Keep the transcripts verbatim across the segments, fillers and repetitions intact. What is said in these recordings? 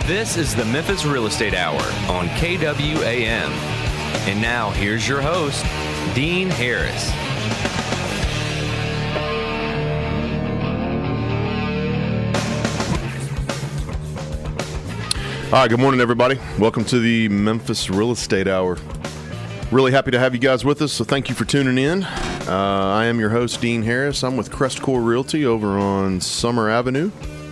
This is the Memphis Real Estate Hour on K W A M. And now, here's your host, Dean Harris. All right, good morning, everybody. Welcome to the Memphis Real Estate Hour. Really happy to have you guys with us, so thank you for tuning in. Uh, I am your host, Dean Harris. I'm with Crestcore Realty over on Summer Avenue.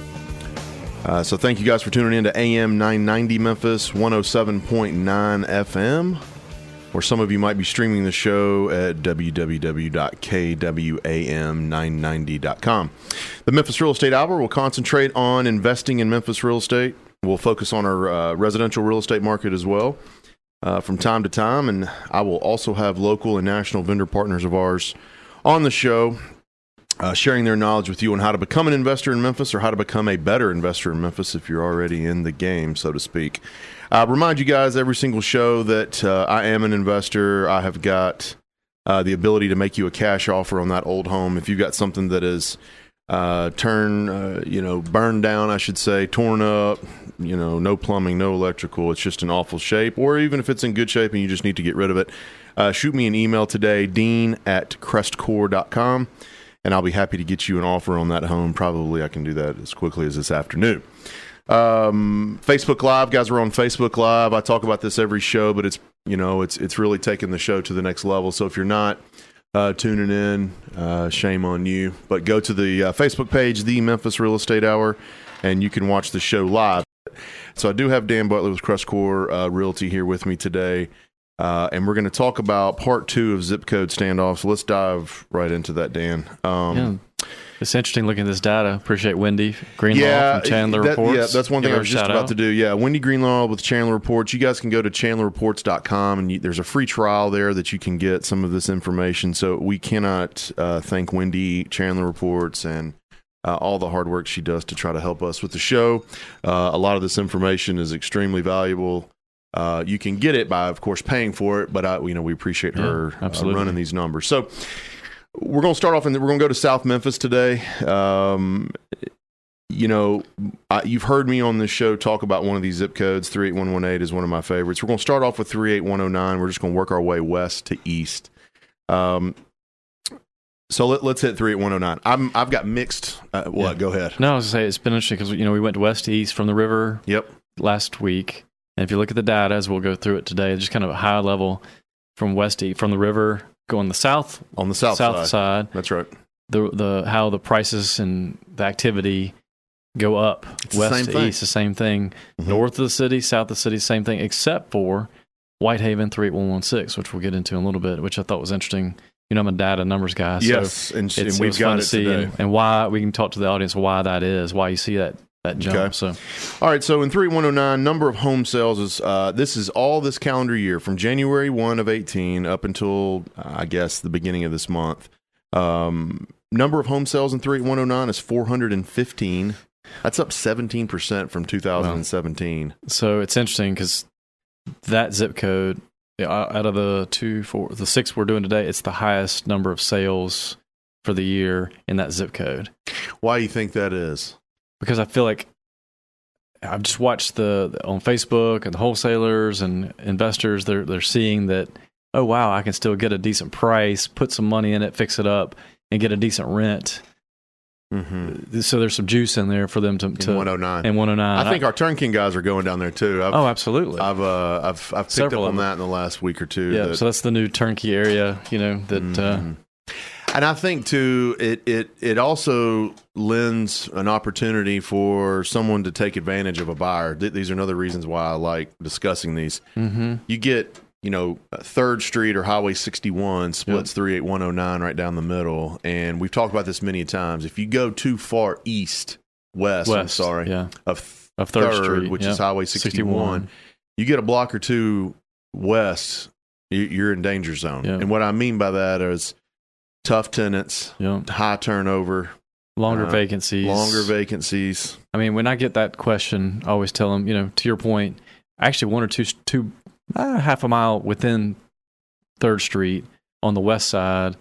Uh, so thank you guys for tuning in to A M nine ninety Memphis, one oh seven point nine F M, or some of you might be streaming the show at w w w dot k w a m nine ninety dot com. The Memphis Real Estate Hour will concentrate on investing in Memphis real estate. We'll focus on our uh, residential real estate market as well uh, from time to time, and I will also have local and national vendor partners of ours on the show uh, sharing their knowledge with you on how to become an investor in Memphis or how to become a better investor in Memphis if you're already in the game, so to speak. I remind you guys every single show that uh, I am an investor. I have got uh, the ability to make you a cash offer on that old home. If you've got something that is uh, turn, uh, you know, burned down, I should say, torn up, you know, no plumbing, no electrical, it's just in awful shape, or even if it's in good shape and you just need to get rid of it, uh, shoot me an email today, dean at crestcore dot com, and I'll be happy to get you an offer on that home. Probably I can do that as quickly as this afternoon. Um, Facebook Live, guys, are on Facebook Live. I talk about this every show, but it's, you know, it's it's really taking the show to the next level. So if you're not uh, tuning in, uh, shame on you. But go to the uh, Facebook page, The Memphis Real Estate Hour, and you can watch the show live. So I do have Dan Butler with Crestcore uh, Realty here with me today, uh, and we're going to talk about part two of zip code standoffs. So let's dive right into that, Dan. Um, yeah. It's interesting looking at this data. Appreciate Wendy Greenlaw yeah, from Chandler that, Reports. Yeah, that's one thing Give I was just about out. to do. Yeah, Wendy Greenlaw with Chandler Reports. You guys can go to chandler reports dot com, and you, there's a free trial there that you can get some of this information. So we cannot uh, thank Wendy, Chandler Reports, and uh, all the hard work she does to try to help us with the show. Uh, a lot of this information is extremely valuable. Uh, you can get it by, of course, paying for it, but I, you know, we appreciate her yeah, uh, running these numbers. So we're going to start off, and we're going to go to South Memphis today. Um, you know, I, you've heard me on this show talk about one of these zip codes. three eight one one eight is one of my favorites. We're going to start off with three eight one oh nine. We're just going to work our way west to east. Um, so let, let's hit three eight one oh nine. I'm, I've got mixed. Uh, what? Yeah. Go ahead. No, I was going to say, it's been interesting because, you know, we went west to east from the river Yep. last week. And if you look at the data, as we'll go through it today, just kind of a high level from west to east, from the river going the south on the south, south side. side. That's right. The the how the prices and the activity go up It's west the same to thing. east, the same thing. Mm-hmm. North of the city, south of the city, same thing, except for Whitehaven three eight one one six, which we'll get into in a little bit, which I thought was interesting. You know, I'm a data numbers guy. Yes, so and, it's, and it we've was got fun it to see today. and, and why we can talk to the audience why that is, why you see that that jump. Okay. So, all right. So in three one oh nine, number of home sales is uh, this is all this calendar year from January first of eighteen up until uh, I guess the beginning of this month. Um, number of home sales in three eight one oh nine is four hundred fifteen. That's up seventeen percent from two thousand seventeen. wow. So it's interesting because that zip code, out of the two, four, the six we're doing today, it's the highest number of sales for the year in that zip code. Why do you think that is? Because I feel like I've just watched the on Facebook and the wholesalers and investors, they're they're seeing that, oh wow, I can still get a decent price, put some money in it, fix it up, and get a decent rent. Mm-hmm. So there's some juice in there for them to, to in one oh nine. And one oh nine. I think our Turnkey guys are going down there too. I've, oh, absolutely. I've uh, I've I've picked Several up of on them. that in the last week or two. Yeah, that, so that's the new turnkey area, you know, that mm-hmm. uh, and I think too, it it it also lends an opportunity for someone to take advantage of a buyer. Th- these are another reasons why I like discussing these. mm-hmm. You get, you know, Third Street or Highway sixty-one splits Yep. three eight one oh nine right down the middle, and we've talked about this many times. If you go too far east, west, I'm West, sorry, yeah. of Of Third Third, Street, which yeah. is Highway sixty-one, sixty-one. you get a block or two west, you- you're in danger zone. Yeah. And what I mean by that is tough tenants, Yeah. high turnover, Longer uh, vacancies. longer vacancies. I mean, when I get that question, I always tell them, you know, to your point, actually one or two, two uh, half a mile within Third Street on the west side,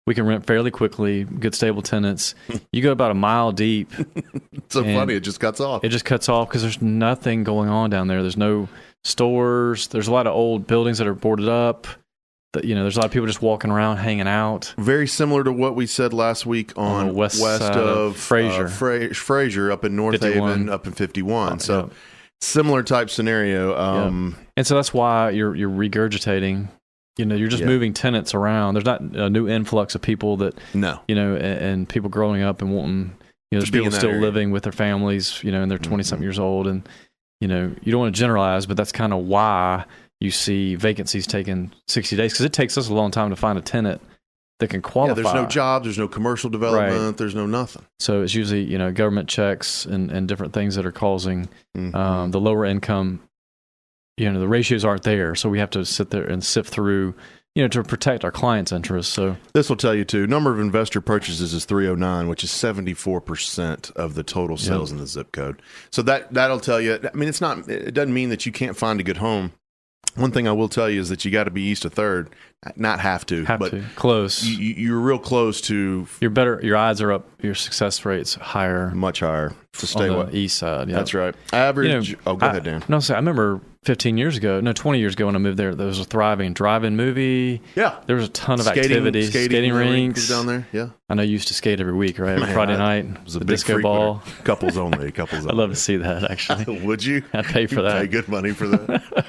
We can rent fairly quickly, good stable tenants. You go about a mile deep. It's so funny, it just cuts off. It just cuts off because there's nothing going on down there. There's no stores. There's a lot of old buildings that are boarded up. That, you know, there's a lot of people just walking around, hanging out. Very similar to what we said last week on, on the west, west side of Fraser. Uh, Fra- Fraser up in North fifty-one. Haven, up in fifty-one. Oh, so yeah. similar type scenario. Um, yeah. And so that's why you're you're regurgitating. You know, you're just Yeah. moving tenants around. There's not a new influx of people that, No. you know, and, and people growing up and wanting, you know, there's be in people that still area. living with their families, you know, and they're twenty-something Mhm. years old. And, you know, you don't want to generalize, but that's kind of why you see vacancies taking sixty days, because it takes us a long time to find a tenant that can Yeah, qualify. there's no jobs, there's no commercial development, there's no nothing. So it's usually, you know, government checks and, and different things that are causing Mhm. um, the lower income, you know, the ratios aren't there. So we have to sit there and sift through, you know, to protect our clients' interests. So This will tell you too. Number of investor purchases is three oh nine, which is seventy-four percent of the total sales in the zip code. So that that'll tell you. I mean, it's not. It doesn't mean that you can't find a good home. One thing I will tell you is that you got to be east of Third, not have to, have but to close. You, you- you're real close to You're better. Your odds are up. Your success rate's higher much higher to stay on away. the east side. Yeah. That's right. Average. You know, oh, go I, ahead, Dan. No, so I remember fifteen years ago, no, twenty years ago when I moved there, there was a thriving drive-in movie. Yeah. There was a ton of Skating, activities, skating, skating rink rinks is down there. Yeah. I know you used to skate every week, right? Every Man, Friday I night, was a the big disco frequenter. ball. Couples only. Couples only. I'd love to see that, actually. Would you? I'd pay for You'd that. Pay good money for that.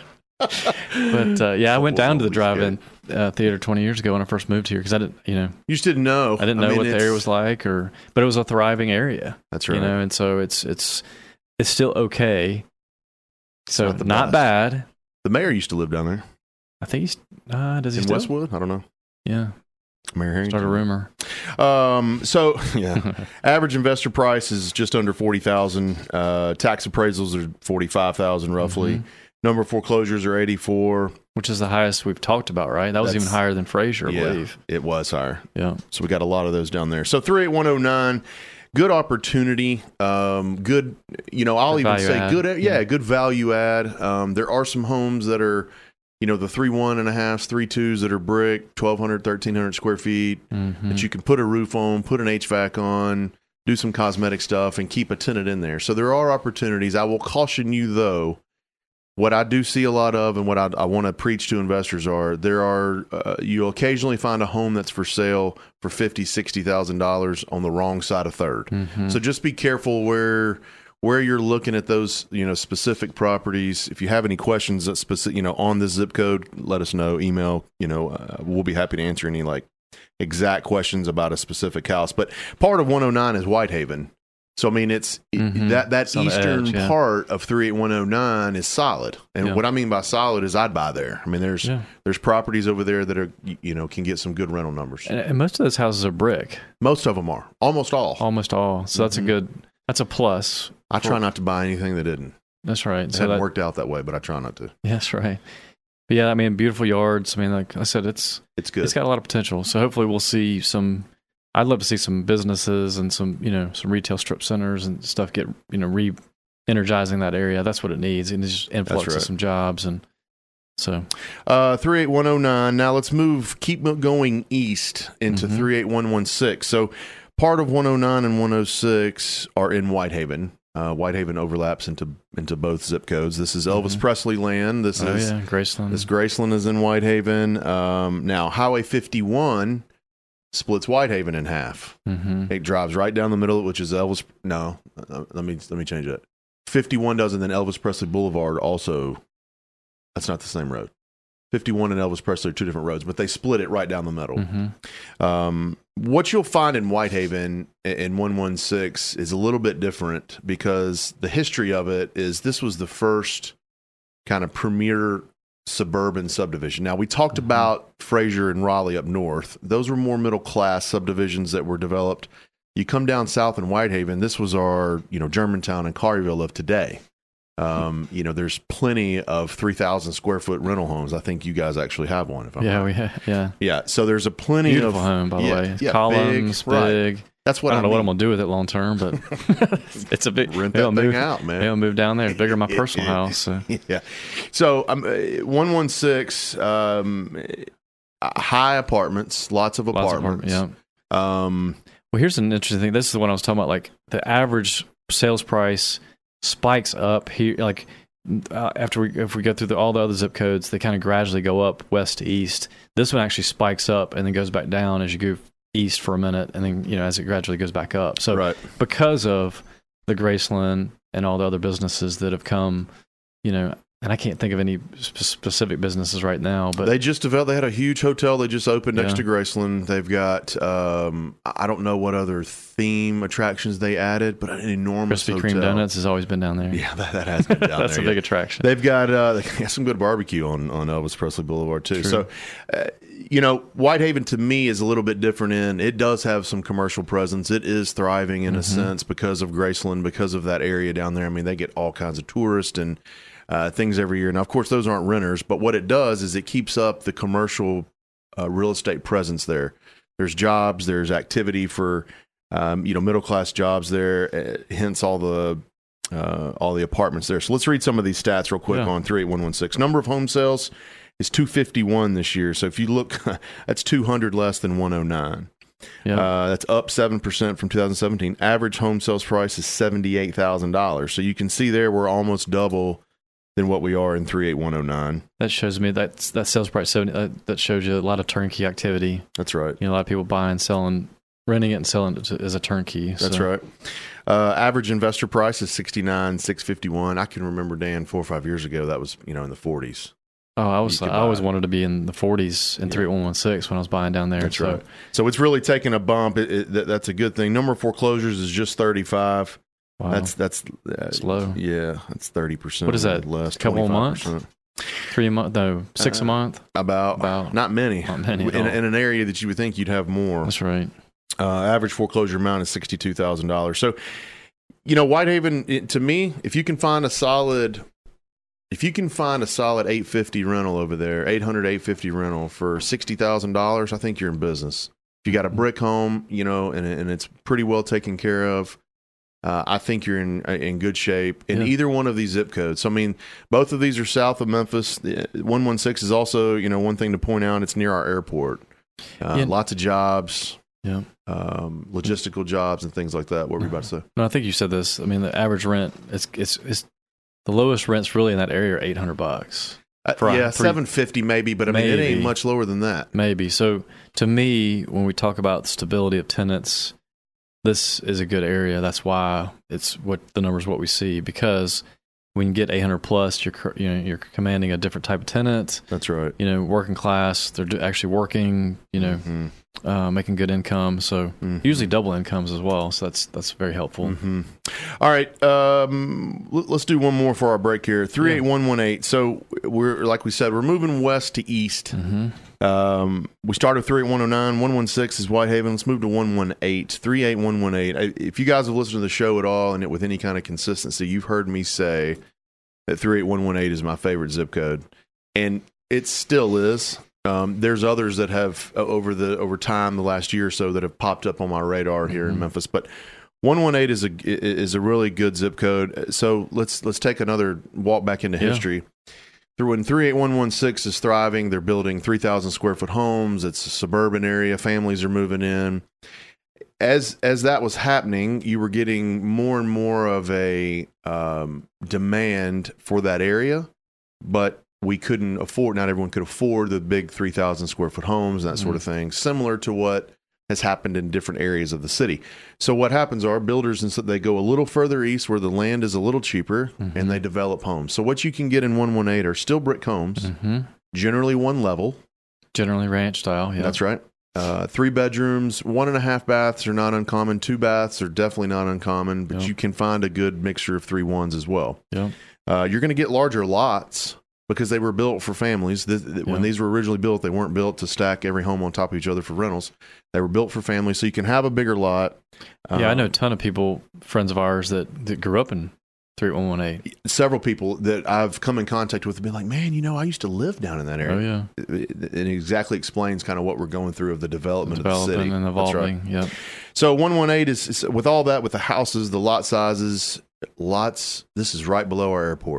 But uh, yeah, I went Couples down to the only drive-in uh, theater twenty years ago when I first moved here because I didn't, you know, You just didn't know. I didn't know mean, what the it's- area was like, or but it was a thriving area. That's right. You know, and so it's it's it's still okay. So not not, the best. bad. The mayor used to live down there I think he's uh, does he in still? Westwood. I don't know. Yeah, Mayor Harrington. start a rumor. Um, so yeah, average investor price is just under forty thousand. Uh, tax appraisals are forty five thousand roughly. Mhm. Number of foreclosures are eighty four. Which is the highest we've talked about, right? That was That's- even higher than Fraser, I Yeah, believe. it was higher. Yeah. So we got a lot of those down there. So three eight one oh nine, good opportunity. Um, good, you know, I'll Good even value say add. good. Yeah, Yeah. good value add. Um, there are some homes that are, you know, the three one and a half, three twos that are brick, twelve hundred, thirteen hundred square feet Mhm. that you can put a roof on, put an H V A C on, do some cosmetic stuff, and keep a tenant in there. So there are opportunities. I will caution you though. What I do see a lot of, and what I, I want to preach to investors are, there are uh, you'll occasionally find a home that's for sale for fifty, sixty thousand dollars on the wrong side of Third. Mhm. So just be careful where where you're looking at those, you know, specific properties. If you have any questions that specific, you know, on this zip code, let us know. Email, you know, uh, we'll be happy to answer any like exact questions about a specific house. But part of one oh nine is Whitehaven. So I mean, it's Mhm. that that It's on the eastern edge, yeah. part of three eight one oh nine is solid, and Yeah. what I mean by solid is I'd buy there. I mean, there's Yeah. there's properties over there that are y- you know can get some good rental numbers. And, and most of those houses are brick, Most of them are, almost all. almost all. So that's a Mhm. good, that's a plus. I try not to buy anything that didn't. That's right. It So hadn't that, worked out that way, but I try not to. yeah, that's right. But yeah, I mean, beautiful yards. I mean, like I said, it's It's good. it's got a lot of potential. So hopefully we'll see some. I'd love to see some businesses and some, you know, some retail strip centers and stuff get, you know, re-energizing that area. That's what it needs. And it's just influx right. of some jobs. And so, Uh, three eight one oh nine. Now let's move, keep going east into Mhm. three eight one one six. So part of one oh nine and one oh six are in Whitehaven. Uh, Whitehaven overlaps into into both zip codes. This is Elvis Mhm. Presley land. This oh is yeah, Graceland. this Graceland is in Whitehaven. Um, now Highway fifty-one splits Whitehaven in half. hmm It drives right down the middle, which is Elvis. No, uh, let me let me change that. fifty-one does, and then Elvis Presley Boulevard also. That's not the same road. fifty-one and Elvis Presley are two different roads, but they split it right down the middle. hmm Um, what you'll find in Whitehaven in one one six is a little bit different because the history of it is this was the first kind of premier suburban subdivision. Now, we talked Mhm. about Fraser and Raleigh up north. Those were more middle class subdivisions that were developed. You come down south in Whitehaven, this was our, you know, Germantown and Collierville of today. Um, you know, there's plenty of three thousand square foot rental homes. I think you guys actually have one. If I'm Yeah, right. we ha- yeah. Yeah, so there's a plenty Beautiful of home, by the yeah, way. It's yeah, columns, big, right. big. That's what I don't know what I'm mean. gonna do with it long term, but it's a big. Rent maybe I'll that thing move, out, man. Maybe I'll move down there. It's bigger than my personal house. So. Yeah. So um, one one six, um, high apartments, lots of Lots of apartments. apartment, yeah. Um, Well, here's an interesting thing. This is the one I was talking about. Like the average sales price spikes up here. Like uh, after we, if we go through the, all the other zip codes, they kind of gradually go up west to east. This one actually spikes up and then goes back down as you go east for a minute, and then you know as it gradually goes back up. So right. because of the Graceland and all the other businesses that have come, you know. And I can't think of any sp- specific businesses right now, but they just developed. They had a huge hotel they just opened next Yeah. to Graceland. They've got um, I don't know what other theme attractions they added, but an enormous Krispy hotel. Kreme Donuts has always been down there. Yeah, that, that has been down That's there. a big attraction. They've got uh, they got some good barbecue on, on Elvis Presley Boulevard too. True. So, uh, you know, Whitehaven to me is a little bit different. In it does have some commercial presence. It is thriving in Mm-hmm. a sense because of Graceland, because of that area down there. I mean, they get all kinds of tourists and uh, things every year. Now, of course, those aren't renters, but what it does is it keeps up the commercial uh, real estate presence there. There's jobs, there's activity for um, you know middle class jobs there. Uh, hence all the uh, all the apartments there. So let's read some of these stats real quick Yeah. on three eight one one six. Number of home sales is two fifty-one this year. So if you look, that's two hundred less than one oh nine. Yeah. Uh, that's up seven percent from two thousand seventeen. Average home sales price is seventy-eight thousand dollars. So you can see there we're almost double than what we are in three eight one oh nine. That shows me that that sales price seventy. Uh, that shows you a lot of turnkey activity. That's right. You know, a lot of people buying, selling, renting it, and selling it as a turnkey. That's so. right. Uh, average investor price is sixty-nine thousand six hundred fifty-one. I can remember, Dan, four or five years ago that was you know in the forties. Oh, I was. You could I always buy it. wanted to be in the forties in Yeah. three one one six when I was buying down there. That's so, right. So it's really taken a bump. It, it, that, that's a good thing. Number of foreclosures is just thirty-five. Wow. That's that's uh, It's low. Yeah, that's thirty percent. What is that? Less, A couple of months? twenty-five percent. three a month. No, six Uh, a month. About, About not many. not many at in, all. in an area that you would think you'd have more. That's right. Uh, average foreclosure amount is sixty-two thousand dollars. So, you know, Whitehaven, it, to me, if you can find a solid, if you can find a solid eight fifty rental over there, eight hundred, eight fifty rental for sixty thousand dollars, I think you're in business. If you got a brick home, you know, and, and it's pretty well taken care of, uh, I think you're in in good shape in Yeah. either one of these zip codes. So, I mean, both of these are south of Memphis. The one one six is also, you know, one thing to point out, it's near our airport. Uh, Yeah. Lots of jobs. Yeah. Um, logistical jobs and things like that. What were you about to say? No, I think you said this. I mean, the average rent it's it's, it's the lowest rents really in that area are eight hundred bucks. Uh, For- yeah, for- seven fifty maybe, but I mean it ain't Maybe. much lower than that. Maybe. So to me, when we talk about stability of tenants, this is a good area. That's why it's what the numbers what we see, because when you get eight hundred plus, you're cr- you know you're commanding a different type of tenant. That's right. You know, working class. They're do- actually working. You know, Mhm. uh, making good income. So Mhm. usually double incomes as well. So that's that's very helpful. Mhm. All right, um, let- let's do one more for our break here. Three eight one one eight. So we're like we said, we're moving west to east. Mm-hmm. Um, we started with three eight one oh nine. one one six is Whitehaven. Let's move to one one eight. three eight one one eight. I- If you guys have listened to the show at all and it with any kind of consistency, you've heard me say that three eight one one eight is my favorite zip code, and it still is. Um, there's others that have uh, over the over time the last year or so that have popped up on my radar here Mhm. in Memphis, but one one eight is a is a really good zip code. So let's let's take another walk back into Yeah. history. Through when three eight one one six is thriving, they're building three thousand square foot homes. It's a suburban area. Families are moving in. As as that was happening, you were getting more and more of a um, demand for that area, but we couldn't afford. Not everyone could afford the big three thousand square foot homes and that sort of thing. Similar to what has happened in different areas of the city. So what happens are builders, and so they go a little further east where the land is a little cheaper, Mhm. and they develop homes. So what you can get in one one eight are still brick homes, Mm-hmm. generally one level. Generally ranch style. Yeah, That's right. Uh, three bedrooms, one and a half baths are not uncommon. Two baths are definitely not uncommon, but Yep. you can find a good mixture of three ones as well. Yeah. Uh, you're going to get larger lots because they were built for families. Th- th- When Yeah. these were originally built, they weren't built to stack every home on top of each other for rentals. They were built for families, so you can have a bigger lot. Yeah, I know a Um, ton of people, friends of ours that, that grew up in three one one eight. Several people that I've come in contact with have been like, man, you know, I used to live down in that Oh area. yeah, It, it- it exactly explains kind of what we're going through of the development of the developing city. and That's right. evolving. Yep. So one one eight is, is with all that, with the houses, the lot sizes, lots. This is right below our airport.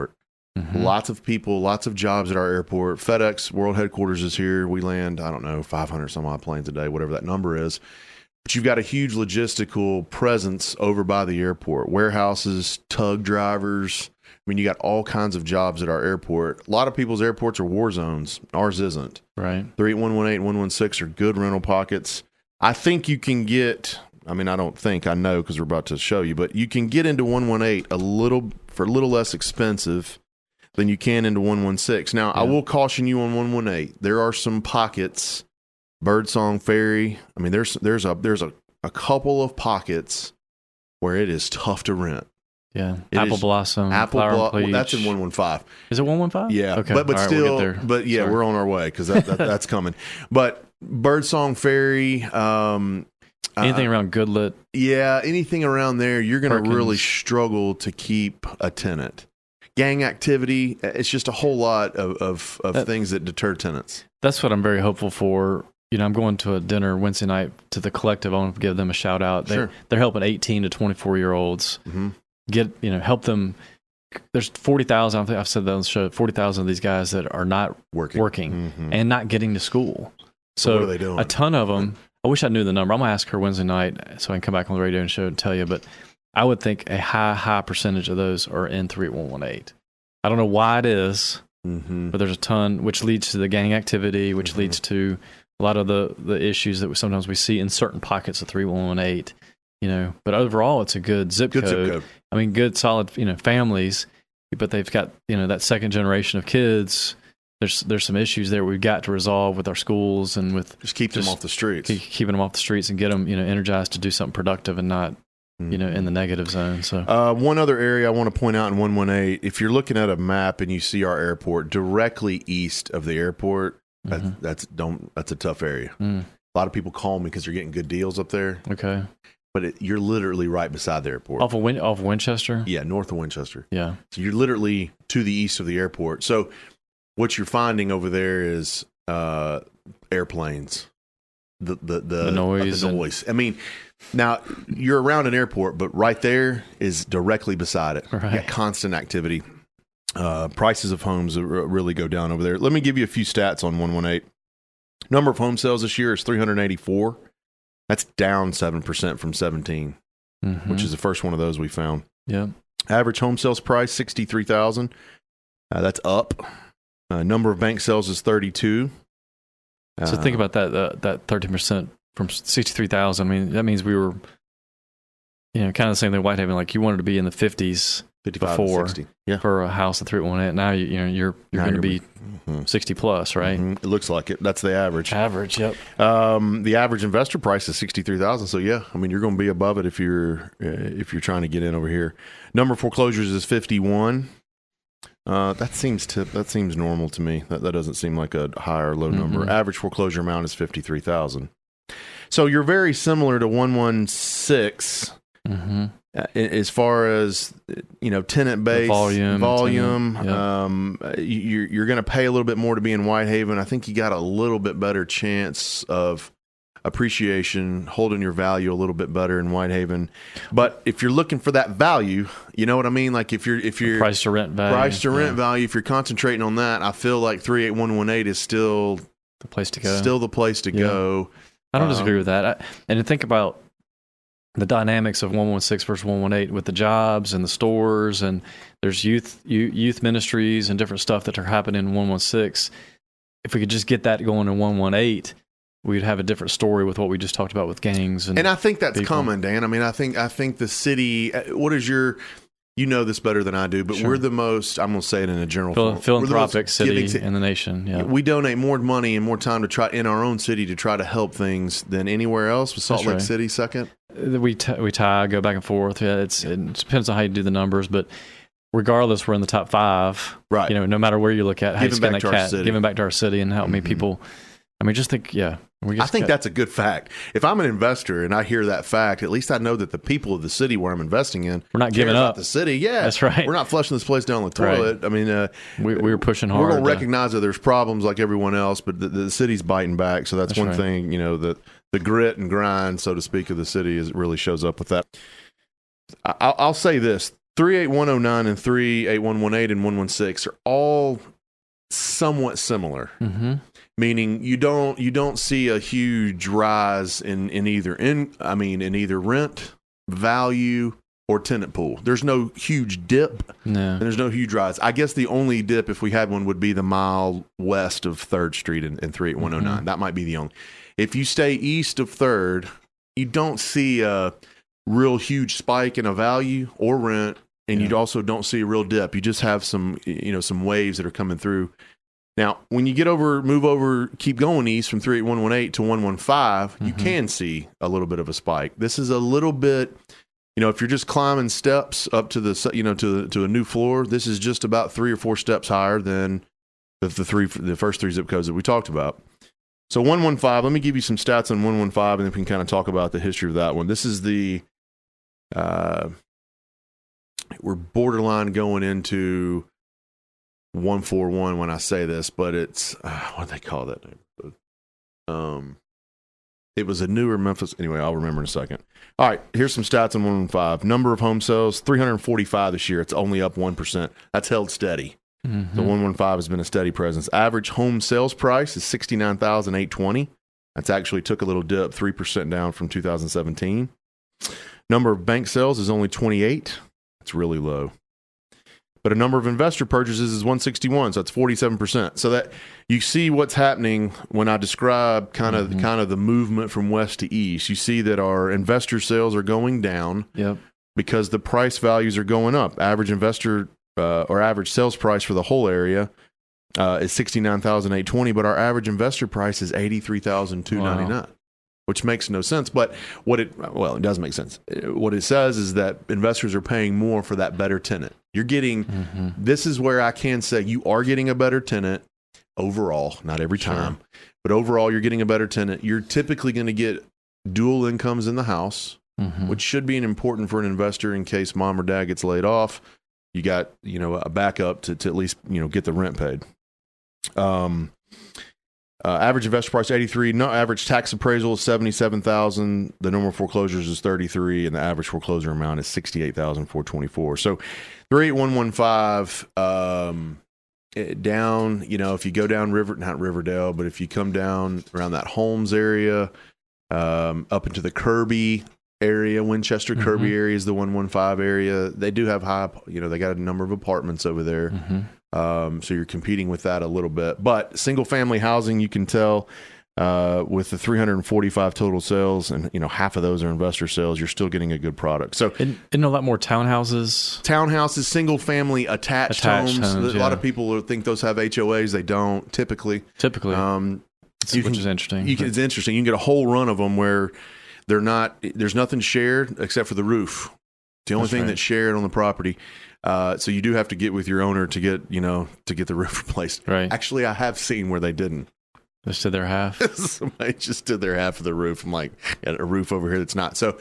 Mm-hmm. Lots of people, lots of jobs at our airport. FedEx World Headquarters is here. We land, I don't know, five hundred some odd planes a day, whatever that number is. But you've got a huge logistical presence over by the airport. Warehouses, tug drivers. I mean, you got all kinds of jobs at our airport. A lot of people's airports are war zones. Ours isn't. Right. three eight one one eight and one one six are good rental pockets. I think you can get, I mean, I don't think, I know because we're about to show you, but you can get into one one eight a little, for a little less expensive than you can into one one six. Now, yeah. I will caution you on one one eight. There are some pockets, Birdsong Ferry. I mean, there's there's a there's a, a couple of pockets where it is tough to rent. Yeah, it Apple Blossom, Apple Flower Blo- Pleach. well, that's in one one five. Is it one one five? Yeah, okay. but but All still, right, we'll get there. but yeah, Sorry. we're on our way because that, that, that's coming. But Birdsong Ferry, um, anything uh, around Goodlet, yeah, anything around there, you're going to Perkins. really struggle to keep a tenant. Gang activity, it's just a whole lot of of, of that, things that deter tenants. That's what I'm very hopeful for. You know, I'm going to a dinner Wednesday night to the Collective. I want to give them a shout out. They, Sure. They're helping eighteen to twenty-four year olds Mm-hmm. get, you know, help them. There's forty thousand, I think I've said that on the show, forty thousand of these guys that are not Working, working mm-hmm. and not getting to school. So, So what are they doing? a ton of them. I wish I knew the number. I'm going to ask her Wednesday night so I can come back on the radio and show and tell you. But I would think a high, high percentage of those are in three eight one one eight. I don't know why it is, Mm-hmm. but there's a ton, which leads to the gang activity, which Mm-hmm. leads to a lot of the, the issues that we, sometimes we see in certain pockets of three one one eight. You know, but overall, it's a good zip Good code. zip code. I mean, good, solid, you know, families, but they've got, you know, that second generation of kids. There's there's some issues there we've got to resolve with our schools and with Just keep just them off the streets. keep, keeping them off the streets and get them, you know, energized to do something productive and not, you know, in the negative zone. So Uh, one other area I want to point out in one one eight, if you're looking at a map and you see our airport directly east of the airport, that's, Mhm. that's don't that's a tough area. Mm. A lot of people call me because they're getting good deals up there, Okay, but it, you're literally right beside the airport. off of Win- off of Winchester. Yeah, north of Winchester. Yeah, So you're literally to the east of the airport. So what you're finding over there is uh, airplanes, the the the, The noise the and- noise. I mean, now you're around an airport, but right there is directly beside it. Right. You got constant activity. Uh, prices of homes r- really go down over there. Let me give you a few stats on one one eight. Number of home sales this year is three hundred eighty-four. That's down seven percent from seventeen, Mhm. which is the first one of those we found. yeah. Average home sales price sixty-three thousand. Uh, that's up. Uh, number of bank sales is thirty-two. So Uh, think about that uh, that thirteen percent from sixty-three thousand. I mean, that means we were, you know, kind of the same thing. Whitehaven, like you wanted to be in the fifties fifty-five before. to sixty. Yeah. for a house at three one eight. Now you, you know you're you're Now going to you're- be Mhm. sixty plus, right? Mhm. It looks like it. That's the average. Average, yep. Um, the average investor price is sixty-three thousand. So yeah, I mean you're going to be above it if you're uh, if you're trying to get in over here. Number of foreclosures is fifty-one. Uh, that seems to that seems normal to me. That that doesn't seem like a high or low number. Mhm. Average foreclosure amount is fifty-three thousand. So you're very similar to one one six Mm-hmm. uh, as far as you know tenant base, volume, volume. tenant, yeah. Um, you're you're going to pay a little bit more to be in Whitehaven. I think you got a little bit better chance of appreciation, holding your value a little bit better in Whitehaven. But if you're looking for that value, you know what I mean. Like if you're if you're Price to rent value. price to rent yeah, value, if you're concentrating on that, I feel like three eight one one eight is still the place to go. still the place to Yeah. go. I don't um, disagree with that. I, and to think about the dynamics of one one six versus one one eight with the jobs and the stores, and there's youth you, youth ministries and different stuff that are happening in one one six. If we could just get that going in one one eight, we'd have a different story with what we just talked about with gangs. And, And I think that's people. coming, Dan. I mean, I think I think the city. uh, What is your? You know this better than I do, but Sure. we're the most. I'm going to say it in a general Phil- form. We're the most philanthropic city giving ci- in the nation. Yeah. We donate more money and more time to try in our own city to try to help things than anywhere else. With Salt That's Lake right. City second. We t- we tie, go back and forth. Yeah, it's it depends on how you do the numbers, but regardless, we're in the top five. Right. You know, no matter where you look at, how you Giving skin back that to our cat, city. giving back to our city, and how many Mhm. people. I mean, just think, yeah. We I just think got- that's a good fact. If I'm an investor and I hear that fact, at least I know that the people of the city where I'm investing in We're not care giving about up. the city. Yeah, That's right. We're not flushing this place down the Right. toilet. I mean, uh, we, we were pushing hard. we're going to to- recognize that there's problems like everyone else, but the, the city's biting back. So that's, That's one right. thing, you know, the the grit and grind, so to speak, of the city is really shows up with that. I, I'll, I'll say this: three eight one oh nine and three eight one one eight and one one six are all somewhat similar. Mm-hmm. Meaning you don't you don't see a huge rise in, in either in I mean in either rent, value, or tenant pool. There's no huge dip, no. and there's no huge rise. I guess the only dip, if we had one, would be the mile west of third Street and, and three eight one oh nine. Mm-hmm. That might be the only. If you stay east of third, you don't see a real huge spike in a value or rent, and yeah. you also don't see a real dip. You just have some you know some waves that are coming through. Now, when you get over, move over, keep going east from three eight one one eight to one one five, mm-hmm. you can see a little bit of a spike. This is a little bit, you know, if you're just climbing steps up to the, you know, to to a new floor, this is just about three or four steps higher than the, the three, the first three zip codes that we talked about. So one one five, let me give you some stats on one one five, and then we can kind of talk about the history of that one. This is the, uh, we're borderline going into one forty-one when I say this, but it's uh, what do they call that neighborhood? Um, it was a newer Memphis. Anyway, I'll remember in a second. All right, here's some stats on one one five. Number of home sales, three hundred forty-five this year. It's only up one percent. That's held steady. Mm-hmm. So one one five has been a steady presence. Average home sales price is sixty-nine thousand eight hundred twenty dollars. That's actually took a little dip, three percent down from two thousand seventeen. Number of bank sales is only twenty-eight. That's really low. But a number of investor purchases is one sixty-one, so that's forty-seven percent. So that you see what's happening when I describe kind of mm-hmm. kind of the movement from west to east. You see that our investor sales are going down yep. because the price values are going up. Average investor uh, or average sales price for the whole area uh, is sixty-nine thousand eight hundred twenty dollars, but our average investor price is eighty-three thousand two hundred ninety-nine dollars. Wow. Which makes no sense. But what it, well, it does make sense. What it says is that investors are paying more for that better tenant. You're getting, mm-hmm. this is where I can say you are getting a better tenant overall, not every time, sure. but overall you're getting a better tenant. You're typically going to get dual incomes in the house, mm-hmm. which should be an important for an investor in case mom or dad gets laid off. You got, you know, a backup to, to at least, you know, get the rent paid. Um, Uh, average investor price eighty-three. No, average tax appraisal is seventy-seven thousand. The normal foreclosures is thirty-three, and the average foreclosure amount is sixty-eight thousand four hundred twenty-four. So, three eight one one five um, it, down. You know, if you go down River, not Riverdale, but if you come down around that Holmes area, um, up into the Kirby area, Winchester Kirby mm-hmm. area is the one one five area. They do have high. You know, they got a number of apartments over there. Mm-hmm. Um, so you're competing with that a little bit, but single family housing, you can tell, uh, with the three hundred forty-five total sales and, you know, half of those are investor sales, you're still getting a good product. So and, and a lot more townhouses, townhouses, single family attached, attached homes. homes. A yeah. lot of people think those have H O As. They don't typically, typically, um, you which can, is interesting. You can, it's interesting. You can get a whole run of them where they're not, there's nothing shared except for the roof. It's the only that's thing right. that's shared on the property. Uh, so you do have to get with your owner to get, you know, to get the roof replaced. Right. Actually, I have seen where they didn't. Just did their half. Somebody just did their half of the roof. I'm like, got a roof over here that's not. So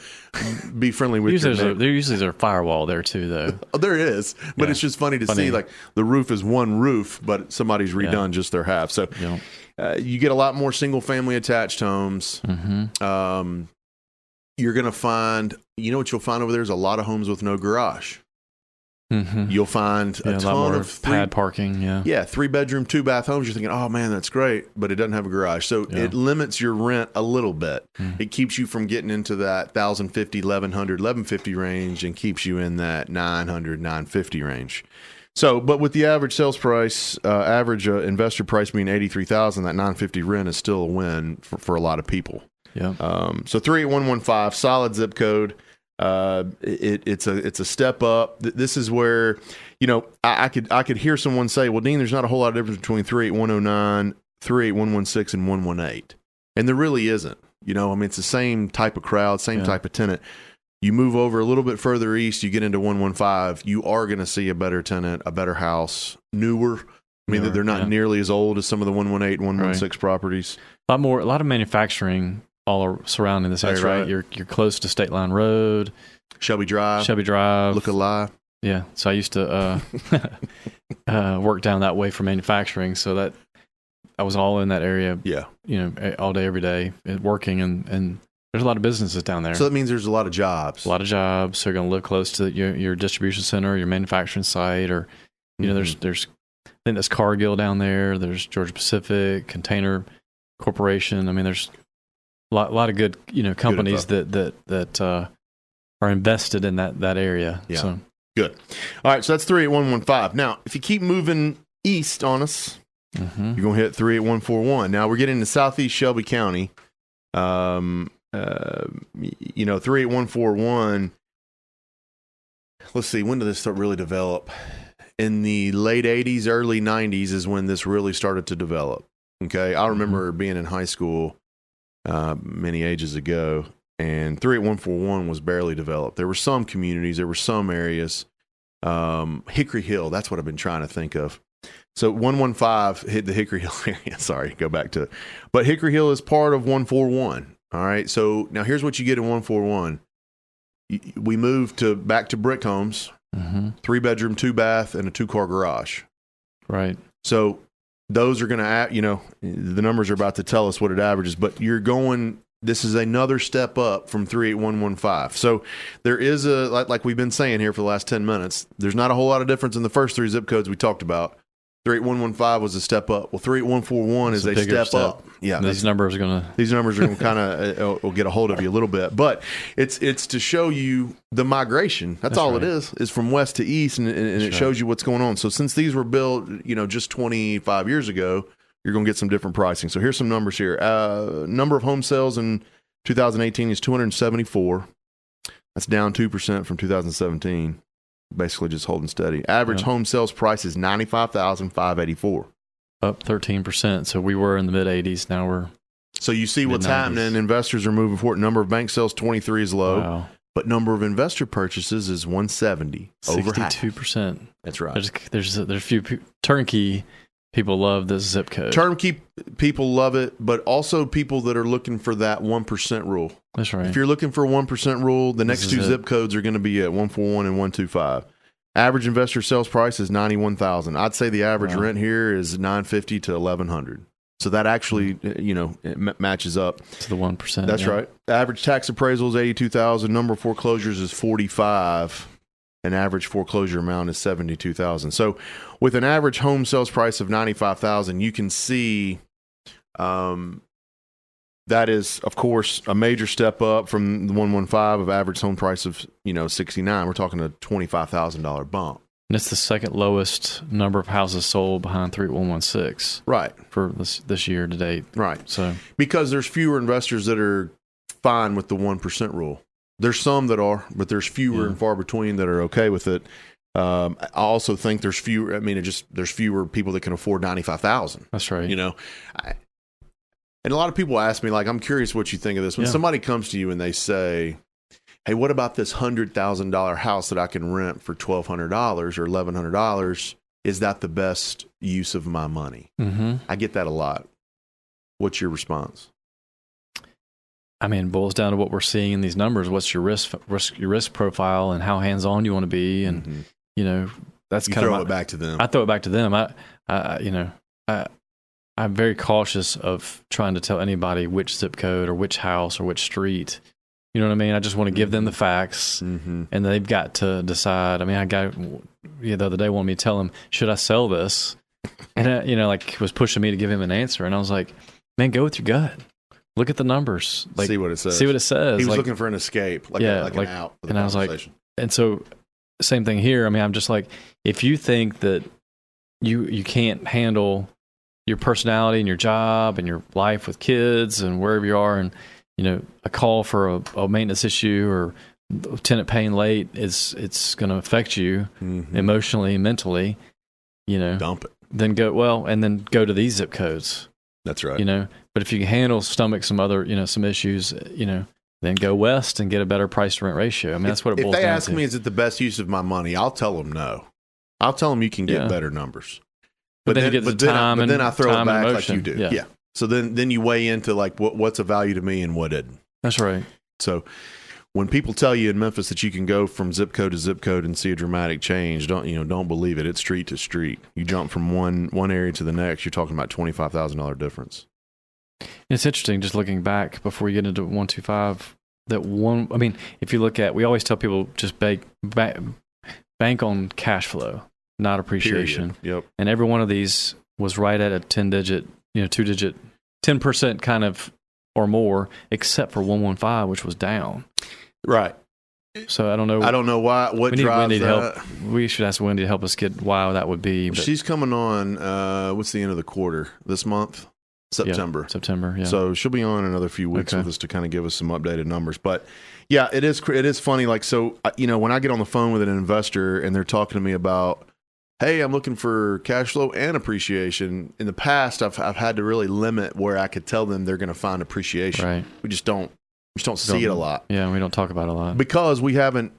be friendly with usually your there's a, there usually there's a firewall there too, though. Oh, there is, but yeah. it's just funny to funny. see like the roof is one roof, but somebody's redone yeah. just their half. So yeah. uh, you get a lot more single family attached homes. Mm-hmm. Um, you're going to find, you know what you'll find over there is a lot of homes with no garage. Mm-hmm. You'll find yeah, a, a ton lot more of three, pad parking. Yeah, yeah, three bedroom, two bath homes. You're thinking, oh man, that's great, but it doesn't have a garage, so yeah. it limits your rent a little bit. Mm. It keeps you from getting into that one thousand fifty, eleven hundred, eleven fifty range, and keeps you in that nine hundred, nine fifty range. So, but with the average sales price, uh, average uh, investor price being eighty-three thousand, that nine fifty rent is still a win for, for a lot of people. Yeah. Um, so three eight one one five, solid zip code. Uh, it, it's a it's a step up. This is where, you know, I, I could I could hear someone say, well, Dean, there's not a whole lot of difference between three eight one oh nine, three eight one one six, and one one eight, and there really isn't. You know, I mean, it's the same type of crowd, same yeah. type of tenant. You move over a little bit further east, you get into one one five, you are going to see a better tenant, a better house, newer. I mean, newer, they're not yeah. nearly as old as some of the one one eight and one one six right. properties. A lot more, a lot of manufacturing all surrounding this area, That's right? right? You're you're close to State Line Road, Shelby Drive, Shelby Drive. Look alive. Yeah, so I used to uh, uh, work down that way for manufacturing, so that I was all in that area. Yeah, you know, all day, every day, working and and there's a lot of businesses down there. So that means there's a lot of jobs. A lot of jobs. They're going to live close to your, your distribution center, your manufacturing site, or you know, mm-hmm. there's there's I think there's Cargill down there. There's Georgia Pacific, Container Corporation. I mean, there's a lot, a lot of good you know companies that that that uh, are invested in that that area. Yeah. So. Good. All right, so that's three eight one one five. Now, if you keep moving east on us, mm-hmm. you're going to hit three eight one four one. Now, we're getting to southeast Shelby County. Um, uh, you know, three eight one four one, let's see, when did this start really develop? In the late eighties, early nineties is when this really started to develop. Okay, I remember mm-hmm. being in high school uh, many ages ago, and three eight one four one was barely developed. There were some communities, there were some areas. Um, Hickory Hill, that's what I've been trying to think of. So one one five hit the Hickory Hill area. Sorry, go back to it. But Hickory Hill is part of one four one. All right, so now here's what you get in one four one. We moved to back to brick homes, mm-hmm. three bedroom, two bath, and a two car garage. Right. So those are going to, you know, the numbers are about to tell us what it averages, but you're going, this is another step up from three eight one one five. So there is a, like, like we've been saying here for the last ten minutes, there's not a whole lot of difference in the first three zip codes we talked about. three eight one one five was a step up. Well, three eight one four one is a, a step, step up. Yeah, these numbers are going to these numbers are going to kind of uh, will get a hold of you a little bit, but it's it's to show you the migration. That's, That's all right. it is. Is from west to east, and, and, and it shows right. you what's going on. So since these were built, you know, just twenty-five years ago, you're going to get some different pricing. So here's some numbers here. Uh, number of home sales in two thousand eighteen is two hundred seventy-four. That's down two percent from two thousand seventeen. Basically just holding steady. Average yeah. home sales price is ninety-five thousand five hundred eighty-four. Up thirteen percent. So we were in the mid eighties. Now we're So you see what's happening. Investors are moving forward. Number of bank sales, twenty-three is low. Wow. But number of investor purchases is one seventy. Over sixty-two percent. That's right. There's there's a, there's a few pe- turnkey people love this zip code. Turnkey people love it, but also people that are looking for that one percent rule. That's right. If you're looking for a one percent rule, the next two zip codes are going to be at one forty-one and one twenty-five. Average investor sales price is ninety-one thousand. I'd say the average wow. rent here is nine fifty to eleven hundred. So that actually, you know, it m- matches up to the one percent. That's yeah. right. The average tax appraisal is eighty-two thousand. Number of foreclosures is forty-five. An average foreclosure amount is seventy-two thousand. So with an average home sales price of ninety-five thousand, you can see um, that is, of course, a major step up from the one fifteen of average home price of, you know, sixty-nine. We're talking a twenty-five thousand dollars bump. And it's the second lowest number of houses sold behind three one one six. Right. For this this year to date. Right. So because there's fewer investors that are fine with the one percent rule. There's some that are, but there's fewer yeah. and far between that are okay with it. Um, I also think there's fewer, I mean, it just, there's fewer people that can afford ninety-five thousand. That's right. You know, I, and a lot of people ask me, like, I'm curious what you think of this. When yeah. somebody comes to you and they say, hey, what about this one hundred thousand dollars house that I can rent for twelve hundred dollars or eleven hundred dollars? Is that the best use of my money? Mm-hmm. I get that a lot. What's your response? I mean, it boils down to what we're seeing in these numbers. What's your risk, risk your risk profile, and how hands-on you want to be, and mm-hmm. you know, that's you kind throw of my, it back to them. I throw it back to them. I, I you know, I, I'm very cautious of trying to tell anybody which zip code or which house or which street. You know what I mean? I just want to give mm-hmm. them the facts, mm-hmm. and they've got to decide. I mean, I got yeah, the other day wanted me to tell him, should I sell this? And I, you know, like was pushing me to give him an answer, and I was like, man, go with your gut. Look at the numbers. Like, see what it says. See what it says. He was like, looking for an escape, like, yeah, a, like, like an out. And I was like, and so same thing here. I mean, I'm just like, if you think that you you can't handle your personality and your job and your life with kids and wherever you are, and you know, a call for a, a maintenance issue or a tenant paying late is it's going to affect you mm-hmm. emotionally, mentally. You know, dump it. Then go well, and then go to these zip codes. That's right. You know, but if you can handle stomach some other, you know, some issues, you know, then go west and get a better price to rent ratio. I mean, that's what it boils down to. If they ask me, is it the best use of my money? I'll tell them no. I'll tell them you can get yeah. better numbers. But, but then, then you get the but time then I, and but then I throw it back like you do. Yeah. yeah. So then, then you weigh into like what, what's a value to me and what isn't. That's right. So when people tell you in Memphis that you can go from zip code to zip code and see a dramatic change, don't you know? Don't believe it. It's street to street. You jump from one one area to the next, you're talking about twenty-five thousand dollars difference. It's interesting just looking back before you get into one two five. That one, I mean, if you look at, we always tell people just bank bank, bank on cash flow, not appreciation. Period. Yep. And every one of these was right at a ten digit, you know, two digit, ten percent kind of or more, except for one one five, which was down. Right. So I don't know. I don't know why. What we need drives Wendy to that? help. We should ask Wendy to help us get why that would be. But She's coming on. Uh, what's the end of the quarter this month? September. Yeah, September. Yeah. So she'll be on another few weeks Okay. with us to kind of give us some updated numbers. But yeah, it is it is funny. Like, so you know, when I get on the phone with an investor and they're talking to me about, hey, I'm looking for cash flow and appreciation. In the past, I've I've had to really limit where I could tell them they're going to find appreciation. Right. We just don't we just don't see it a lot Yeah, we don't talk about it a lot. because we haven't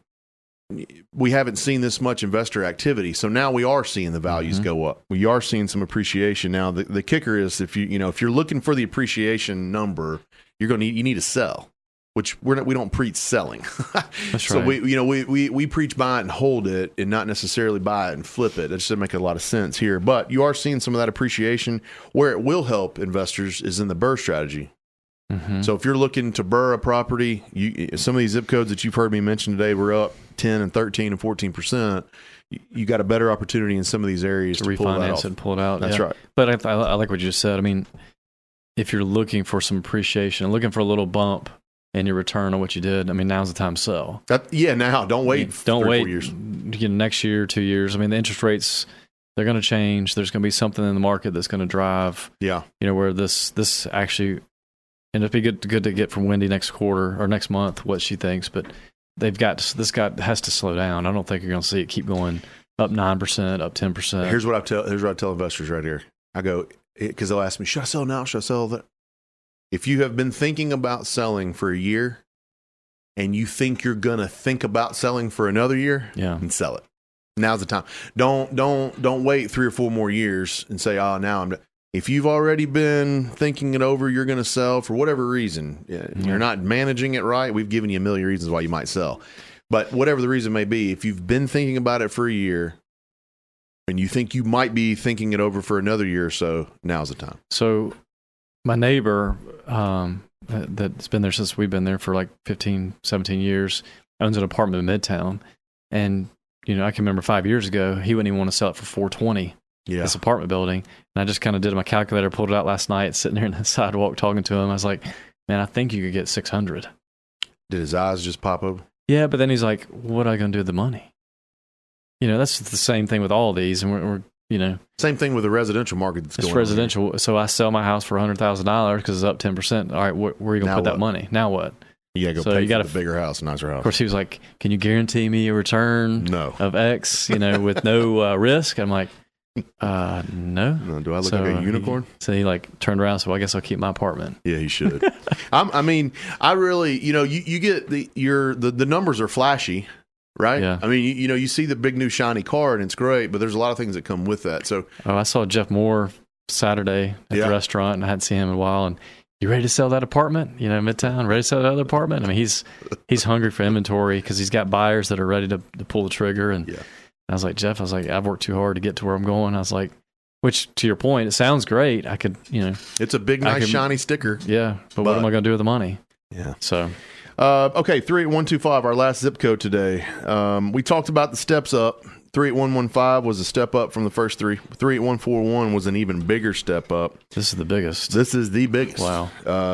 we haven't seen this much investor activity. So now we are seeing the values Mhm. go up. We are seeing some appreciation. Now the, the kicker is if you you know if you're looking for the appreciation number, you're going to need you need to sell, which we're not, we don't preach selling. That's so right. we you know we, we we preach buy it and hold it and not necessarily buy it and flip it. That just doesn't make a lot of sense here. But you are seeing some of that appreciation. Where it will help investors is in the BRRRR strategy. Mhm. So if you're looking to BRRRR a property, you, some of these zip codes that you've heard me mention today were up ten and thirteen and fourteen percent. You, you got a better opportunity in some of these areas to to, pull that refinance off. it and pull it out. That's yeah. right. But I, I, I like what you just said. I mean, if you're looking for some appreciation, looking for a little bump in your return on what you did, I mean, now's the time to sell. That, yeah, now don't wait. I mean, don't three or wait. Four years. You know, next year, two years. I mean, the interest rates, they're going to change. There's going to be something in the market that's going to drive. Yeah. You know, where this this actually, and it'd be good good to get from Wendy next quarter or next month what she thinks. But they've got to, this guy has to slow down. I don't think you're going to see it keep going up nine percent, up ten percent. Here's what I tell. Here's what I tell investors right here. I go because they'll ask me, should I sell now? Should I sell that? If you have been thinking about selling for a year, and you think you're gonna think about selling for another year, Yeah. and sell it. Now's the time. Don't don't don't wait three or four more years and say, oh, now I'm. Done. If you've already been thinking it over, you're going to sell for whatever reason. Yeah. You're not managing it right. We've given you a million reasons why you might sell. But whatever the reason may be, if you've been thinking about it for a year and you think you might be thinking it over for another year or so, now's the time. So my neighbor um, that, that's been there since we've been there for like fifteen, seventeen years, owns an apartment in Midtown. And, you know, I can remember five years ago, he wouldn't even want to sell it for four twenty. Yeah. This apartment building. And I just kind of did my calculator, pulled it out last night, sitting there in the sidewalk talking to him. I was like, man, I think you could get six hundred. Did his eyes just pop open? Yeah, but then he's like, what am I going to do with the money? You know, that's the same thing with all these. And we're, we're you know, Same thing with the residential market that's it's going on residential. So I sell my house for one hundred thousand dollars because it's up ten percent. All right, wh- where are you going Now to put what? that money? Now what? here. You got to go So pay you for gotta the f- bigger house, nicer house. Of course, he was like, can you guarantee me a return No. of X, you know, with no uh, risk? I'm like, uh, no. No, do I look So like a he- unicorn? So he like turned around. So I guess I'll keep my apartment. Yeah, he should. I'm, I mean, I really, you know, you, you get the your the, the numbers are flashy, right? Yeah. I mean, you, you know, you see the big new shiny car and it's great, but there's a lot of things that come with that. So Oh, I saw Jeff Moore Saturday at Yeah. the restaurant, and I hadn't seen him in a while. And you ready to sell that apartment? You know, Midtown, ready to sell that other apartment? I mean, he's he's hungry for inventory because he's got buyers that are ready to, to pull the trigger. And Yeah. I was like, Jeff, I was like, I've worked too hard to get to where I'm going. I was like, which to your point, it sounds great. I could, you know, it's a big, I nice, can- shiny sticker. yeah, but, But- what am I going to do with the money? Yeah. So Uh, okay, three eight one two five, our last zip code today. Um, we talked about the steps up. three eight one one five was a step up from the first three. three eight one four one was an even bigger step up. this is the biggest. This is the biggest. Wow.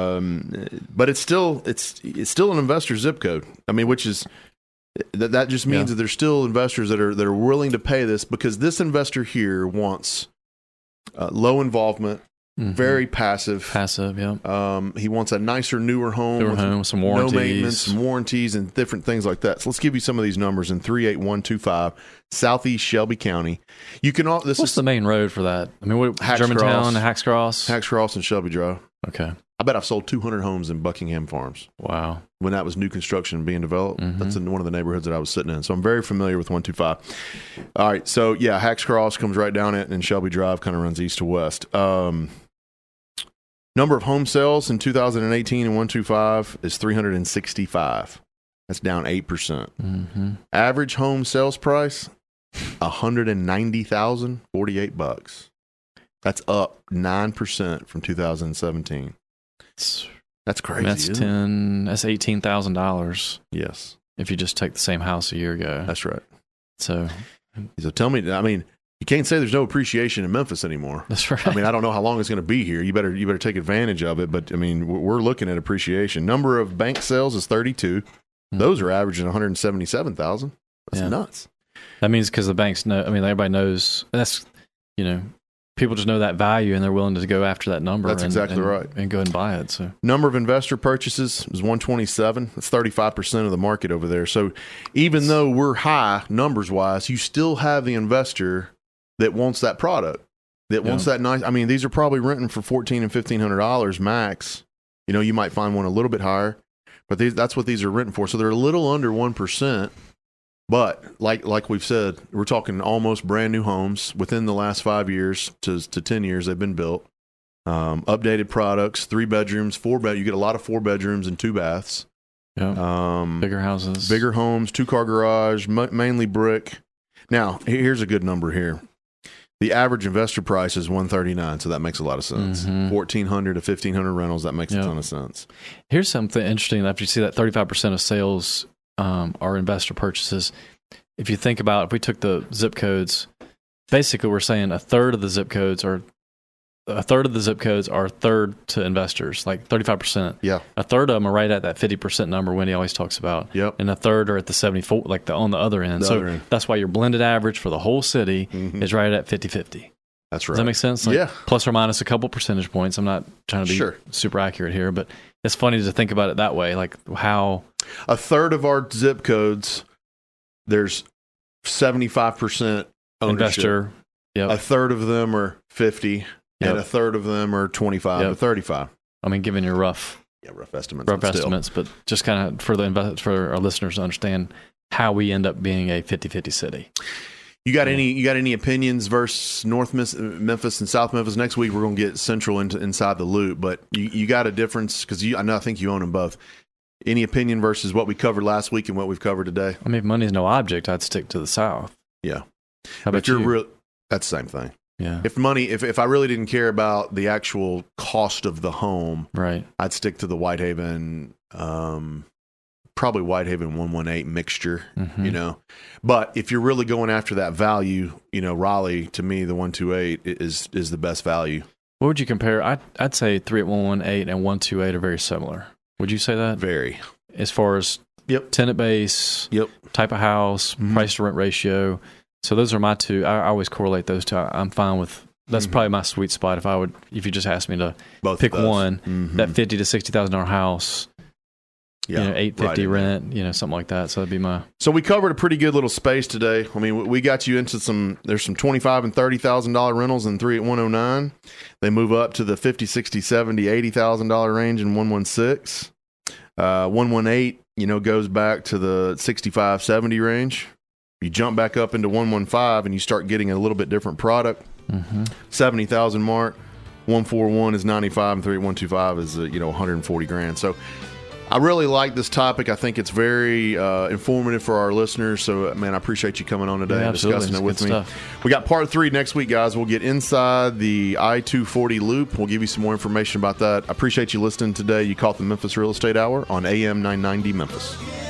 Um, but it's still it's it's still an investor zip code. I mean, which is that that just means Yeah. that there's still investors that are that are willing to pay this because this investor here wants uh, low involvement, Mhm. very passive. passive. Yeah, Um, he wants a nicer, newer home, newer with home, some no warranties. maintenance, some warranties, and different things like that. So let's give you some of these numbers in three eight one two five, Southeast Shelby County. You can all this What's is the main road for that? I mean, what, Hacks Germantown, Cross. Hacks Cross. Hacks Cross and Shelby Drive. Okay. I bet I've sold two hundred homes in Buckingham Farms Wow. when that was new construction being developed. Mhm. That's in one of the neighborhoods that I was sitting in. So I'm very familiar with one two five. All right. So yeah, Hacks Cross comes right down it, and Shelby Drive kind of runs east to west. Um, number of home sales in two thousand eighteen in one two five is three hundred sixty-five. That's down eight percent. Mm-hmm. Average home sales price, one hundred ninety thousand forty-eight bucks. That's up nine percent from two thousand seventeen. It's, That's crazy. that's isn't it? ten. That's eighteen thousand dollars Yes, if you just take the same house a year ago. that's right. So So tell me, I mean, you can't say there's no appreciation in Memphis anymore. that's right. I mean, I don't know how long it's going to be here. You better you better take advantage of it. But I mean, we're we're looking at appreciation. Number of bank sales is thirty-two. Mhm. Those are averaging one hundred seventy-seven thousand. That's Yeah. nuts. That means because the banks know. I mean, everybody knows. That's you know, people just know that value and they're willing to go after that number. That's and, exactly and, right. And go and buy it. So Number of investor purchases is one twenty-seven. That's thirty-five percent of the market over there. So even though we're high numbers wise, you still have the investor that wants that product, that Yeah. wants that nice. I mean, these are probably renting for fourteen and fifteen hundred dollars max. You know, you might find one a little bit higher, but these, that's what these are renting for. So they're a little under one percent. But like like we've said, we're talking almost brand new homes within the last five years to to ten years they've been built. Um, updated products, three bedrooms, four bed. You get a lot of four bedrooms and two baths. yeah, Um, bigger houses, bigger homes, two car garage, m- mainly brick. Now he- here's a good number here. The average investor price is one thirty-nine, so that makes a lot of sense. Mhm. fourteen hundred to fifteen hundred rentals, that makes Yep. a ton of sense. Here's something interesting. After you see that thirty-five percent of sales um, are investor purchases, if you think about if we took the zip codes, basically we're saying a third of the zip codes are a third of the zip codes are a third to investors, like thirty-five percent. Yeah. A third of them are right at that fifty percent number Wendy always talks about. Yep. And a third are at the seventy-four, like the on the other end. The so other end. that's why your blended average for the whole city Mhm. is right at fifty-fifty. That's right. Does that make sense? Like Yeah. Plus or minus a couple percentage points. I'm not trying to be Sure. super accurate here, but it's funny to think about it that way. Like how, A third of our zip codes, there's seventy-five percent ownership. investor. Yep. A third of them are fifty, Yep. and a third of them are twenty-five Yep. to thirty-five. I mean, giving you rough, Yeah, rough estimates. rough but still. estimates, but just kind of for the invest, for our listeners to understand how we end up being a fifty-fifty city. You got Yeah. any? You got any opinions versus North Miss, Memphis and South Memphis? Next week we're going to get Central into, inside the loop, but you, you got a difference because you. I know. I think you own them both. Any opinion versus what we covered last week and what we've covered today? I mean, if money's no object, I'd stick to the South. Yeah. How about If you're you? real, that's the same thing. yeah. If money, if if I really didn't care about the actual cost of the home, Right. I'd stick to the Whitehaven, um, probably Whitehaven one eighteen mixture, Mhm. you know. But if you're really going after that value, you know, Raleigh to me, the one twenty-eight is is the best value. What would you compare? I'd, I'd say three at one eighteen and one twenty-eight are very similar. Would you say that? Very. As far as Yep. tenant base, Yep. type of house, Mhm. price to rent ratio. So those are my two. I, I always correlate those two. I, I'm fine with. That's Mhm. probably my sweet spot. If I would, if you just asked me to Both pick of those. one, Mhm. that fifty to sixty thousand dollar house, yeah, you know, eight right fifty in there. rent, you know, something like that. So that'd be my. So we covered a pretty good little space today. I mean, we- we got you into some. There's some twenty-five and thirty thousand dollar rentals in three at one oh nine. They move up to the fifty, sixty, seventy, eighty thousand dollar range in one one six. Uh, one one eight, you know, goes back to the sixty-five, seventy range. You jump back up into one one five and you start getting a little bit different product. Mm-hmm. seventy thousand mark. one forty-one is ninety-five, and three one twenty-five is uh, you know one hundred forty grand. So I really like this topic. I think it's very uh, informative for our listeners. So, man, I appreciate you coming on today Yeah, and absolutely. discussing it It's with good me. stuff. We got part three next week, guys. We'll get inside the I two forty loop. We'll give you some more information about that. I appreciate you listening today. You caught the Memphis Real Estate Hour on A M nine ninety Memphis.